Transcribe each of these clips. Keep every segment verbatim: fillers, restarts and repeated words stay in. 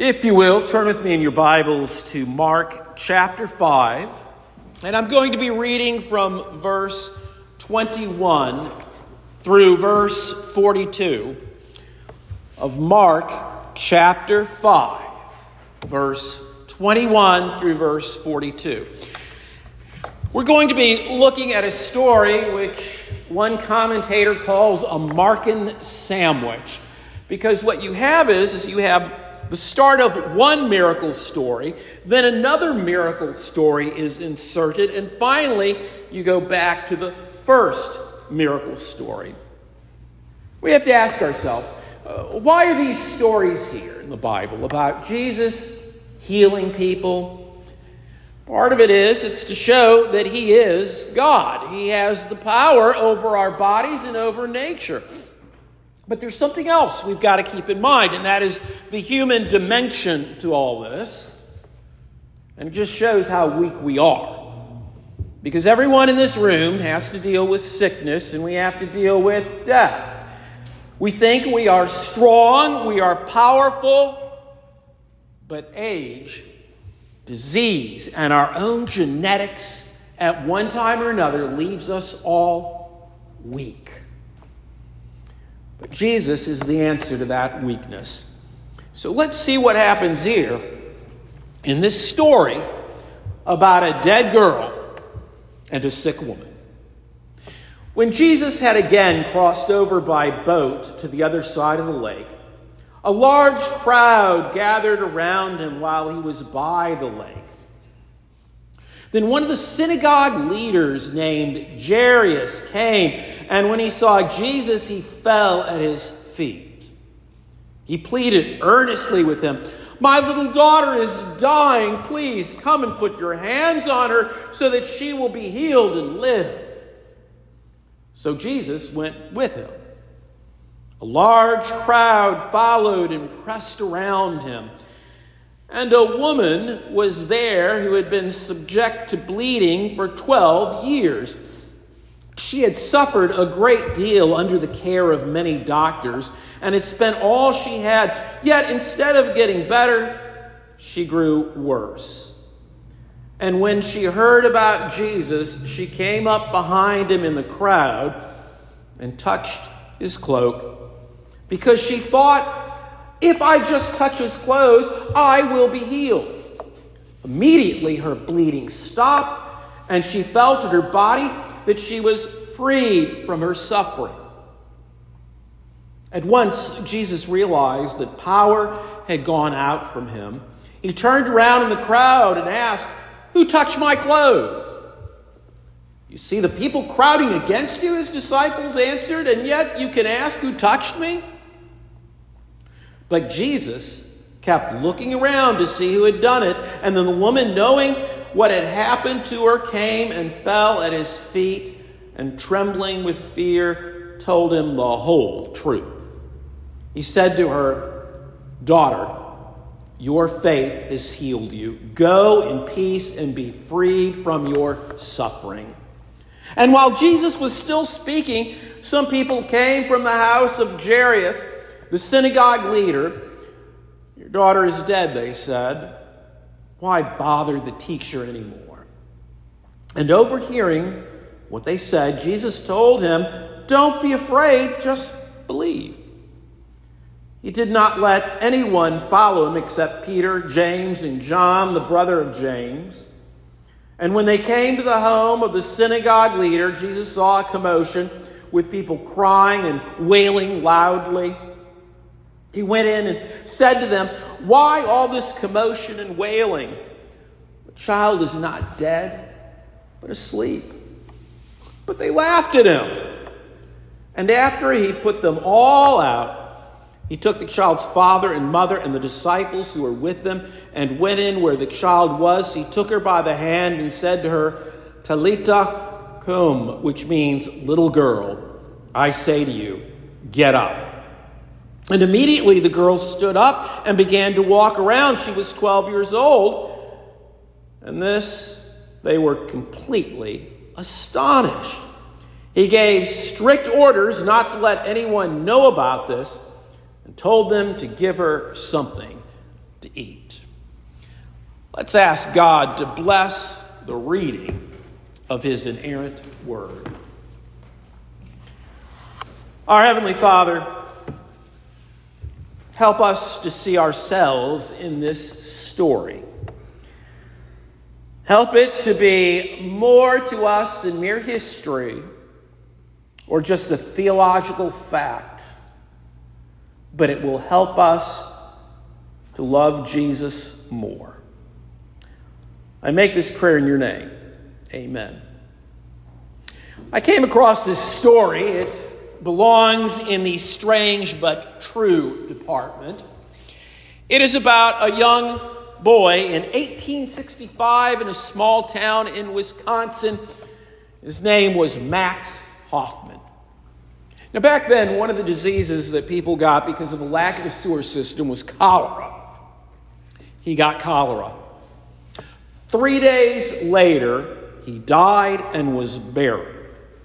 If you will, turn with me in your Bibles to Mark chapter five. And I'm going to be reading from verse twenty-one through verse forty-two of Mark chapter five, verse twenty-one through verse forty-two. We're going to be looking at a story which one commentator calls a Markan sandwich. Because what you have is, is you have the start of one miracle story, then another miracle story is inserted, and finally you go back to the first miracle story. We have to ask ourselves, uh, why are these stories here in the Bible about Jesus healing people? Part of it is, it's to show that he is God. He has the power over our bodies and over nature. But there's something else we've got to keep in mind, and that is the human dimension to all this. And it just shows how weak we are. Because everyone in this room has to deal with sickness, and we have to deal with death. We think we are strong, we are powerful, but age, disease, and our own genetics at one time or another leaves us all weak. But Jesus is the answer to that weakness. So let's see what happens here in this story about a dead girl and a sick woman. When Jesus had again crossed over by boat to the other side of the lake, a large crowd gathered around him while he was by the lake. Then one of the synagogue leaders named Jairus came, and when he saw Jesus, he fell at his feet. He pleaded earnestly with him, "My little daughter is dying. Please come and put your hands on her so that she will be healed and live." So Jesus went with him. A large crowd followed and pressed around him. And a woman was there who had been subject to bleeding for twelve years. She had suffered a great deal under the care of many doctors and had spent all she had. Yet instead of getting better, she grew worse. And when she heard about Jesus, she came up behind him in the crowd and touched his cloak, because she thought, "If I just touch his clothes, I will be healed." Immediately her bleeding stopped, and she felt in her body that she was freed from her suffering. At once, Jesus realized that power had gone out from him. He turned around in the crowd and asked, "Who touched my clothes?" "You see the people crowding against you," his disciples answered, "and yet you can ask, 'Who touched me?'" But Jesus kept looking around to see who had done it. And then the woman, knowing what had happened to her, came and fell at his feet, and trembling with fear, told him the whole truth. He said to her, "Daughter, your faith has healed you. Go in peace and be freed from your suffering." And while Jesus was still speaking, some people came from the house of Jairus, the synagogue leader. "Your daughter is dead," they said. "Why bother the teacher anymore?" And overhearing what they said, Jesus told him, "Don't be afraid, just believe." He did not let anyone follow him except Peter, James, and John, the brother of James. And when they came to the home of the synagogue leader, Jesus saw a commotion with people crying and wailing loudly. He went in and said to them, "Why all this commotion and wailing? The child is not dead, but asleep." But they laughed at him. And after he put them all out, he took the child's father and mother and the disciples who were with them and went in where the child was. He took her by the hand and said to her, "Talitha cum," which means, "Little girl, I say to you, get up." And immediately the girl stood up and began to walk around. She was twelve years old. And this, they were completely astonished. He gave strict orders not to let anyone know about this and told them to give her something to eat. Let's ask God to bless the reading of his inerrant word. Our Heavenly Father, help us to see ourselves in this story. Help it to be more to us than mere history or just a theological fact, but it will help us to love Jesus more. I make this prayer in your name. Amen. I came across this story. It belongs in the strange but true department. It is about a young boy in eighteen sixty-five in a small town in Wisconsin. His name was Max Hoffman. Now, back then, one of the diseases that people got because of a lack of a sewer system was cholera. He got cholera. Three days later, he died and was buried.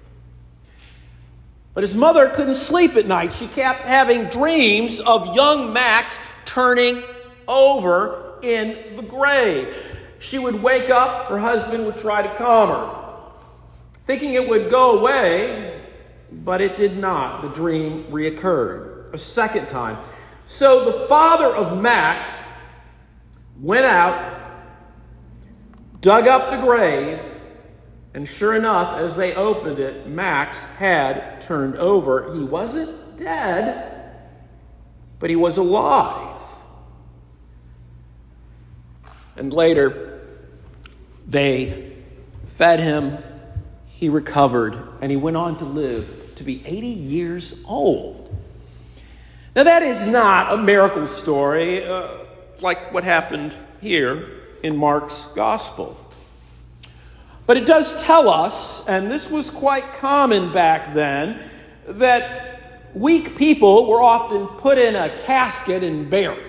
But his mother couldn't sleep at night. She kept having dreams of young Max turning over in the grave. She would wake up, her husband would try to calm her, thinking it would go away, but it did not. The dream reoccurred a second time. So the father of Max went out, dug up the grave, and sure enough, as they opened it, Max had turned over. He wasn't dead, but he was alive. And later, they fed him, he recovered, and he went on to live to be eighty years old. Now, that is not a miracle story uh, like what happened here in Mark's gospel. But it does tell us, and this was quite common back then, that weak people were often put in a casket and buried.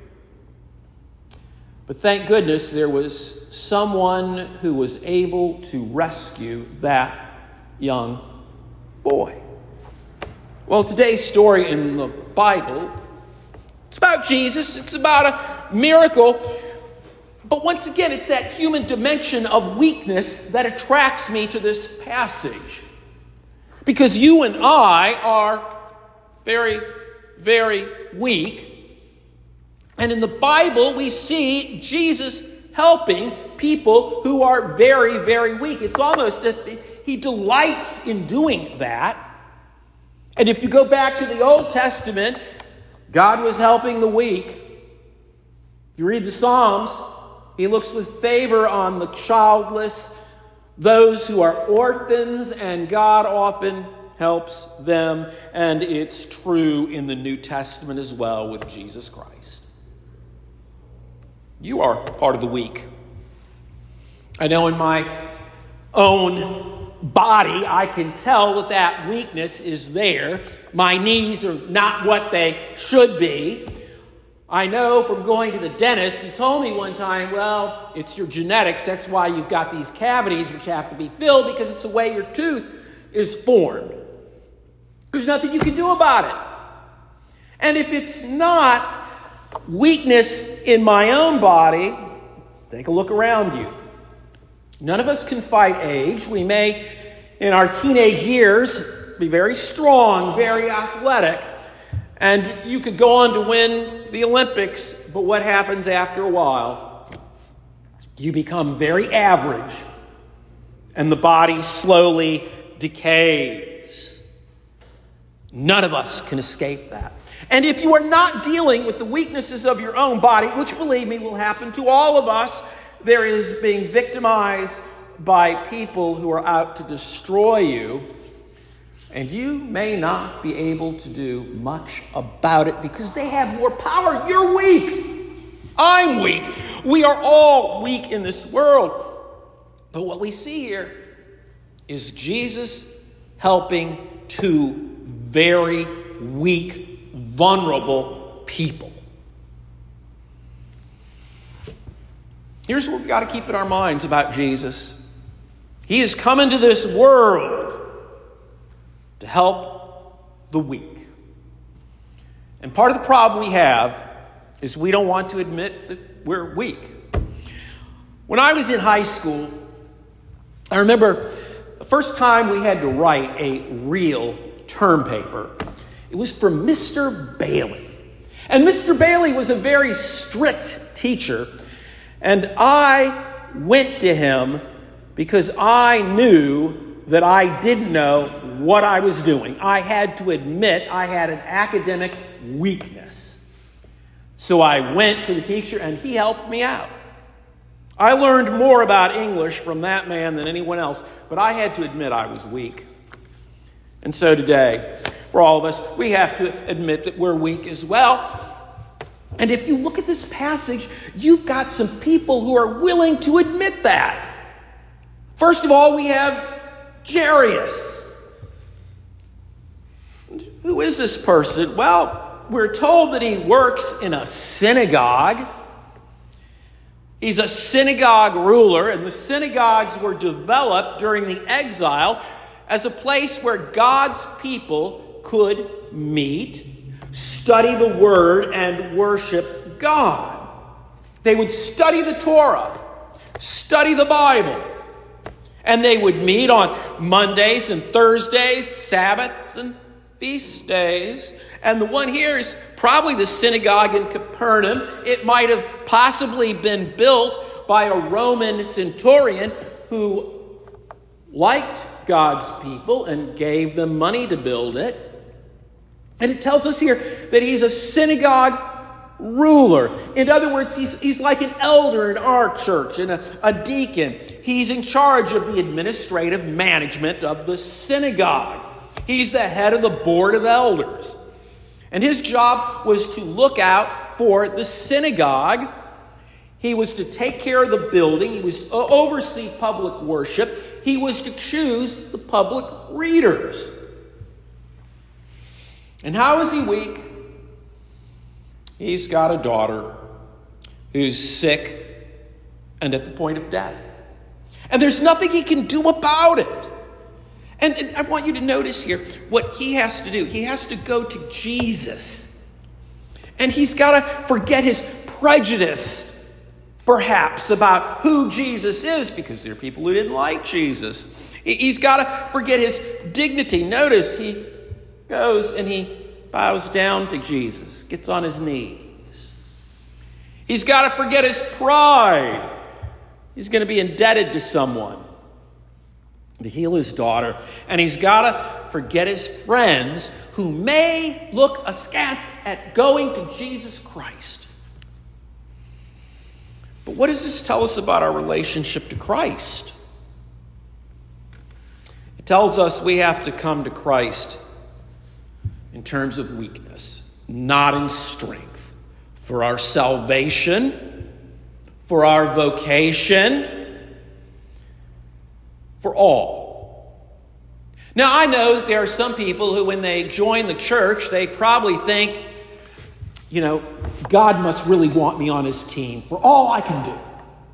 But thank goodness there was someone who was able to rescue that young boy. Well, today's story in the Bible, it's about Jesus. It's about a miracle. But once again, it's that human dimension of weakness that attracts me to this passage. Because you and I are very, very weak. And in the Bible, we see Jesus helping people who are very, very weak. It's almost as if he delights in doing that. And if you go back to the Old Testament, God was helping the weak. If you read the Psalms, he looks with favor on the childless, those who are orphans, and God often helps them. And it's true in the New Testament as well with Jesus Christ. You are part of the weak. I know in my own body, I can tell that that weakness is there. My knees are not what they should be. I know from going to the dentist, he told me one time, well, it's your genetics. That's why you've got these cavities which have to be filled, because it's the way your tooth is formed. There's nothing you can do about it. And if it's not weakness in my own body, take a look around you. None of us can fight age. We may, in our teenage years, be very strong, very athletic, and you could go on to win the Olympics, but what happens after a while? You become very average, and the body slowly decays. None of us can escape that. And if you are not dealing with the weaknesses of your own body, which, believe me, will happen to all of us, there is being victimized by people who are out to destroy you. And you may not be able to do much about it because they have more power. You're weak. I'm weak. We are all weak in this world. But what we see here is Jesus helping two very weak, vulnerable people. Here's what we've got to keep in our minds about Jesus. He has come into this world to help the weak. And part of the problem we have is we don't want to admit that we're weak. When I was in high school, I remember the first time we had to write a real term paper. It was from Mister Bailey. And Mister Bailey was a very strict teacher. And I went to him because I knew that I didn't know what I was doing. I had to admit I had an academic weakness. So I went to the teacher and he helped me out. I learned more about English from that man than anyone else, but I had to admit I was weak. And so today, for all of us, we have to admit that we're weak as well. And if you look at this passage, you've got some people who are willing to admit that. First of all, we have Jairus. Who is this person? Well, we're told that he works in a synagogue. He's a synagogue ruler, and the synagogues were developed during the exile as a place where God's people could meet, study the Word, and worship God. They would study the Torah, study the Bible, and they would meet on Mondays and Thursdays, Sabbaths and feast days. And the one here is probably the synagogue in Capernaum. It might have possibly been built by a Roman centurion who liked God's people and gave them money to build it. And it tells us here that he's a synagogue ruler. In other words, he's, he's like an elder in our church and a, a deacon. He's in charge of the administrative management of the synagogue. He's the head of the board of elders. And his job was to look out for the synagogue. He was to take care of the building. He was to oversee public worship. He was to choose the public readers. And how is he weak? He's got a daughter who's sick and at the point of death. And there's nothing he can do about it. And, and I want you to notice here what he has to do. He has to go to Jesus. And he's got to forget his prejudice, perhaps, about who Jesus is, because there are people who didn't like Jesus. He's got to forget his dignity. Notice he goes and he bows down to Jesus, gets on his knees. He's got to forget his pride. He's going to be indebted to someone to heal his daughter. And he's got to forget his friends who may look askance at going to Jesus Christ. But what does this tell us about our relationship to Christ? It tells us we have to come to Christ in terms of weakness, not in strength. For our salvation, for our vocation, for all. Now, I know that there are some people who, when they join the church, they probably think, you know, God must really want me on his team for all I can do.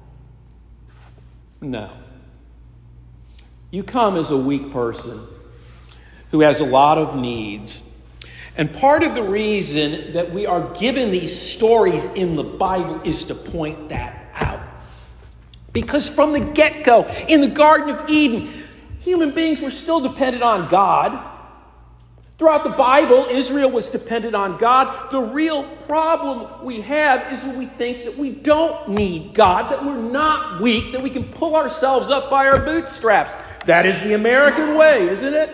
No. You come as a weak person who has a lot of needs. And part of the reason that we are given these stories in the Bible is to point that out. Because from the get-go, in the Garden of Eden, human beings were still dependent on God. Throughout the Bible, Israel was dependent on God. The real problem we have is when we think that we don't need God, that we're not weak, that we can pull ourselves up by our bootstraps. That is the American way, isn't it?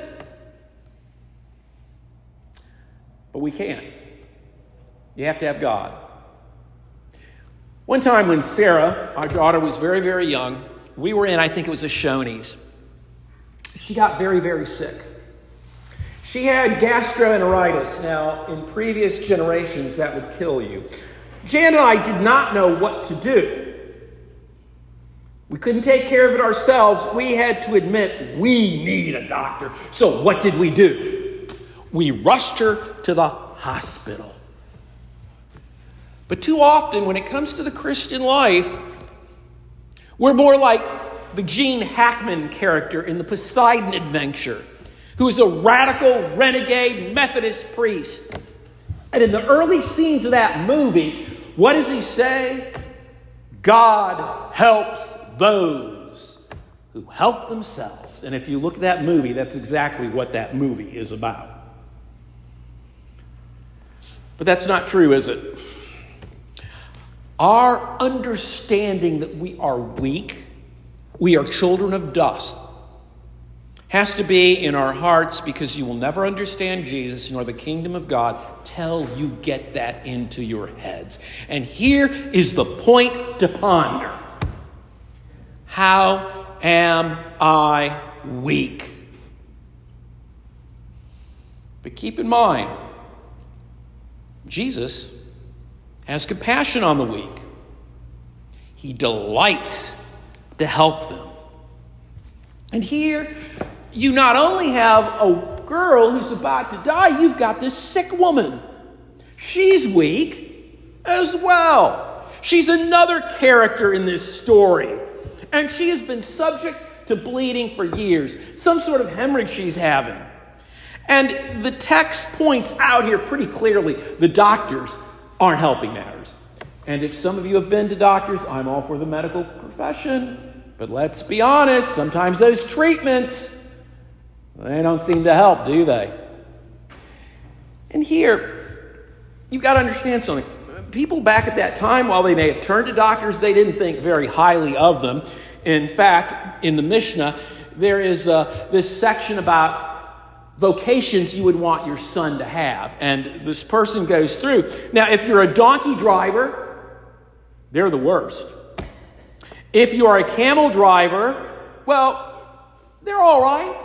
But we can't. You have to have God. One time when Sarah, our daughter, was very, very young, we were in, I think it was a Shoney's. She got very, very sick. She had gastroenteritis. Now, in previous generations, that would kill you. Jan and I did not know what to do. We couldn't take care of it ourselves. We had to admit we need a doctor. So what did we do? We rushed her to the hospital. But too often, when it comes to the Christian life, we're more like the Gene Hackman character in the Poseidon Adventure, who is a radical, renegade Methodist priest. And in the early scenes of that movie, What does he say? God helps those who help themselves. And if you look at that movie, that's exactly what that movie is about. But that's not true, is it? Our understanding that we are weak, we are children of dust, has to be in our hearts, because you will never understand Jesus nor the kingdom of God till you get that into your heads. And here is the point to ponder. How am I weak? But keep in mind, Jesus has compassion on the weak. He delights to help them. And here, you not only have a girl who's about to die, you've got this sick woman. She's weak as well. She's another character in this story. And she has been subject to bleeding for years. Some sort of hemorrhage she's having. And the text points out here pretty clearly, the doctors aren't helping matters. And if some of you have been to doctors, I'm all for the medical profession. But let's be honest, sometimes those treatments, they don't seem to help, do they? And here, you've got to understand something. People back at that time, while they may have turned to doctors, they didn't think very highly of them. In fact, in the Mishnah, there is uh, this section about vocations you would want your son to have. And this person goes through. Now, if you're a donkey driver, they're the worst. If you are a camel driver, well, they're all right.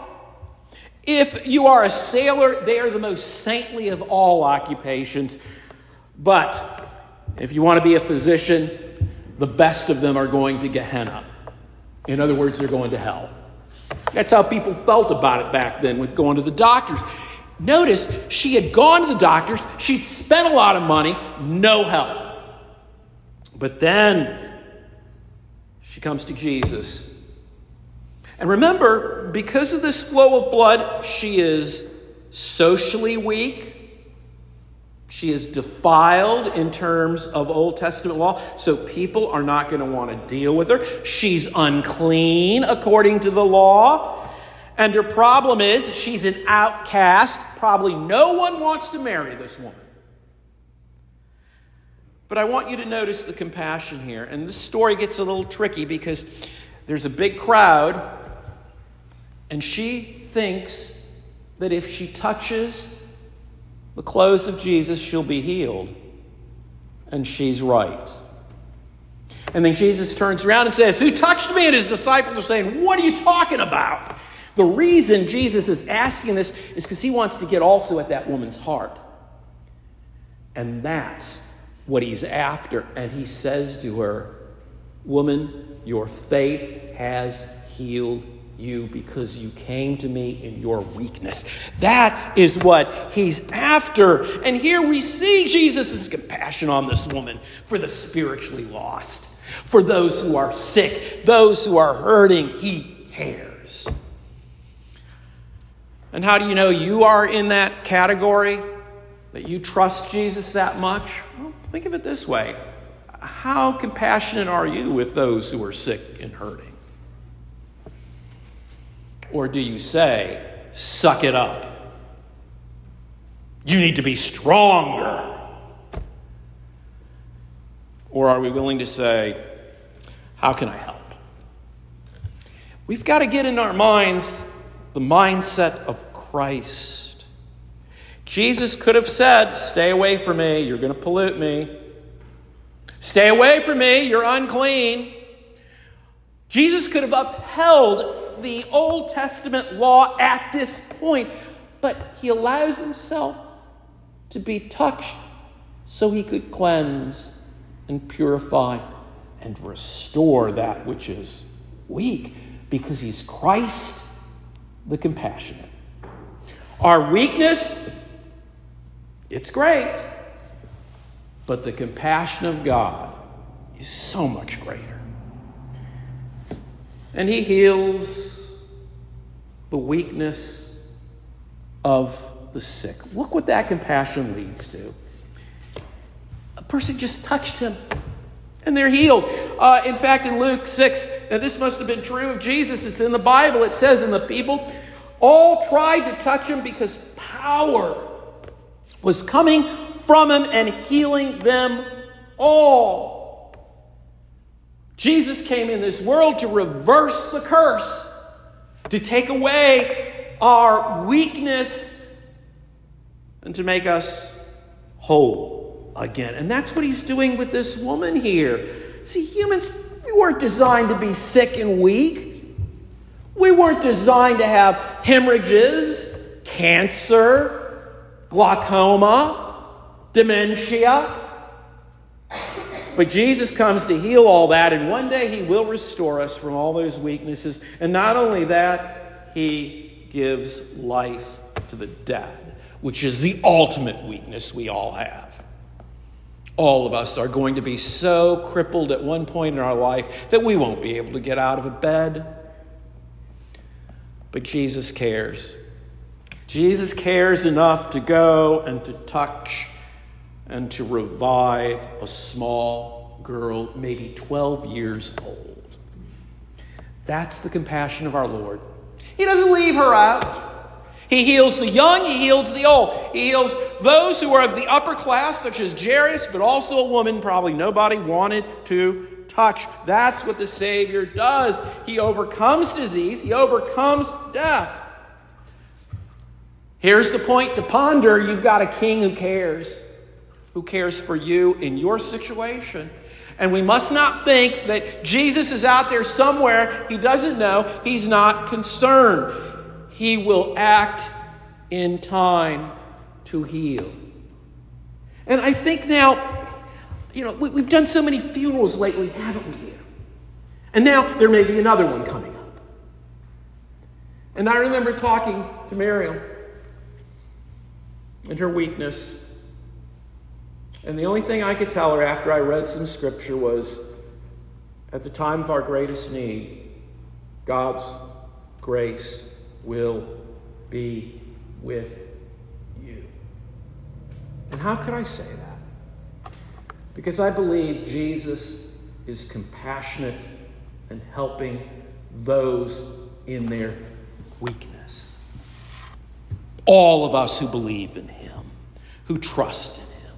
If you are a sailor, they are the most saintly of all occupations. But if you want to be a physician, the best of them are going to Gehenna. In other words, they're going to hell. That's how people felt about it back then with going to the doctors. Notice, she had gone to the doctors. She'd spent a lot of money. No help. But then she comes to Jesus. And remember, because of this flow of blood, she is socially weak. She is defiled in terms of Old Testament law, so people are not going to want to deal with her. She's unclean according to the law. And her problem is she's an outcast. Probably no one wants to marry this woman. But I want you to notice the compassion here. And this story gets a little tricky because there's a big crowd, and she thinks that if she touches the clothes of Jesus, she'll be healed. And she's right. And then Jesus turns around and says, "Who touched me?" And his disciples are saying, "What are you talking about?" The reason Jesus is asking this is because he wants to get also at that woman's heart. And that's what he's after. And he says to her, "Woman, your faith has healed you because you came to me in your weakness." That is what he's after. And here we see Jesus' compassion on this woman for the spiritually lost, for those who are sick, those who are hurting. He cares. And how do you know you are in that category, that you trust Jesus that much? Well, think of it this way. How compassionate are you with those who are sick and hurting? Or do you say, "Suck it up. You need to be stronger"? Or are we willing to say, "How can I help?" We've got to get in our minds the mindset of Christ. Jesus could have said, "Stay away from me. You're going to pollute me. Stay away from me. You're unclean." Jesus could have upheld the Old Testament law at this point, but he allows himself to be touched so he could cleanse and purify and restore that which is weak, because he's Christ the compassionate. Our weakness, it's great, but the compassion of God is so much greater. And he heals the weakness of the sick. Look what that compassion leads to. person just touched him, and they're healed. Uh, in fact, in Luke six, and this must have been true of Jesus, it's in the Bible, it says, and the people all tried to touch him because power was coming from him and healing them all. Jesus came in this world to reverse the curse, to take away our weakness, and to make us whole again. And that's what he's doing with this woman here. See, humans, we weren't designed to be sick and weak. We weren't designed to have hemorrhages, cancer, glaucoma, dementia. But Jesus comes to heal all that, and one day he will restore us from all those weaknesses. And not only that, he gives life to the dead, which is the ultimate weakness we all have. All of us are going to be so crippled at one point in our life that we won't be able to get out of a bed. But Jesus cares. Jesus cares enough to go and to touch and to revive a small girl, maybe twelve years old. That's the compassion of our Lord. He doesn't leave her out. He heals the young, he heals the old. He heals those who are of the upper class, such as Jairus, but also a woman probably nobody wanted to touch. That's what the Savior does. He overcomes disease. He overcomes death. Here's the point to ponder. You've got a king who cares. Who cares for you in your situation. And we must not think that Jesus is out there somewhere he doesn't know. He's not concerned. He will act in time to heal. And I think now, you know, we, we've done so many funerals lately, haven't we? And now there may be another one coming up. And I remember talking to Miriam and her weakness. And the only thing I could tell her after I read some scripture was, at the time of our greatest need, God's grace will be with you. And how could I say that? Because I believe Jesus is compassionate and helping those in their weakness. All of us who believe in him, who trust in him.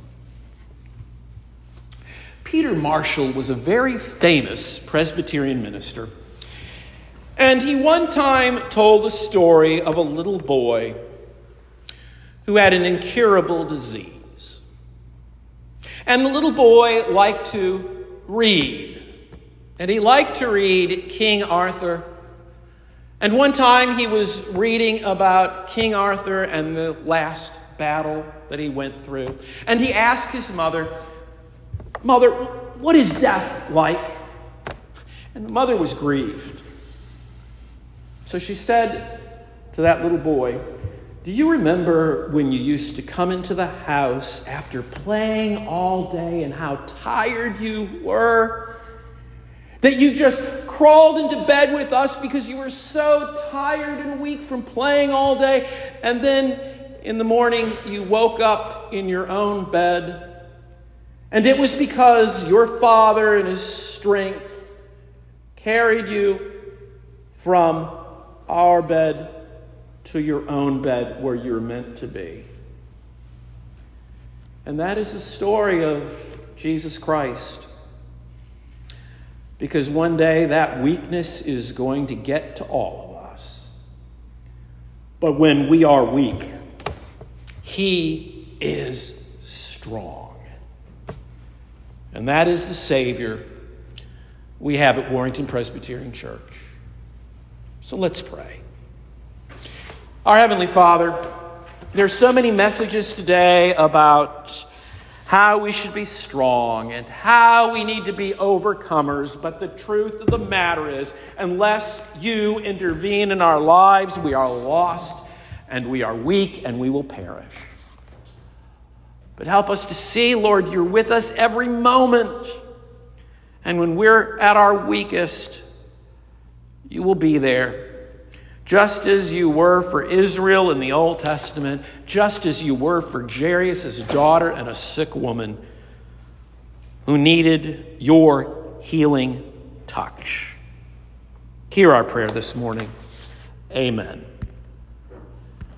Peter Marshall was a very famous Presbyterian minister. And he one time told the story of a little boy who had an incurable disease. And the little boy liked to read. And he liked to read King Arthur. And one time he was reading about King Arthur and the last battle that he went through. And he asked his mother, "Mother, what is death like?" And the mother was grieved. So she said to that little boy, "Do you remember when you used to come into the house after playing all day and how tired you were? That you just crawled into bed with us because you were so tired and weak from playing all day, and then in the morning you woke up in your own bed, and it was because your father in his strength carried you from our bed to your own bed where you're meant to be." And that is the story of Jesus Christ. Because one day that weakness is going to get to all of us. But when we are weak, he is strong. And that is the Savior we have at Warrington Presbyterian Church. So let's pray. Our Heavenly Father, there's so many messages today about how we should be strong and how we need to be overcomers. But the truth of the matter is, unless you intervene in our lives, we are lost and we are weak and we will perish. But help us to see, Lord, you're with us every moment. And when we're at our weakest, you will be there. Just as you were for Israel in the Old Testament, just as you were for Jairus' daughter and a sick woman, who needed your healing touch. Hear our prayer this morning. Amen.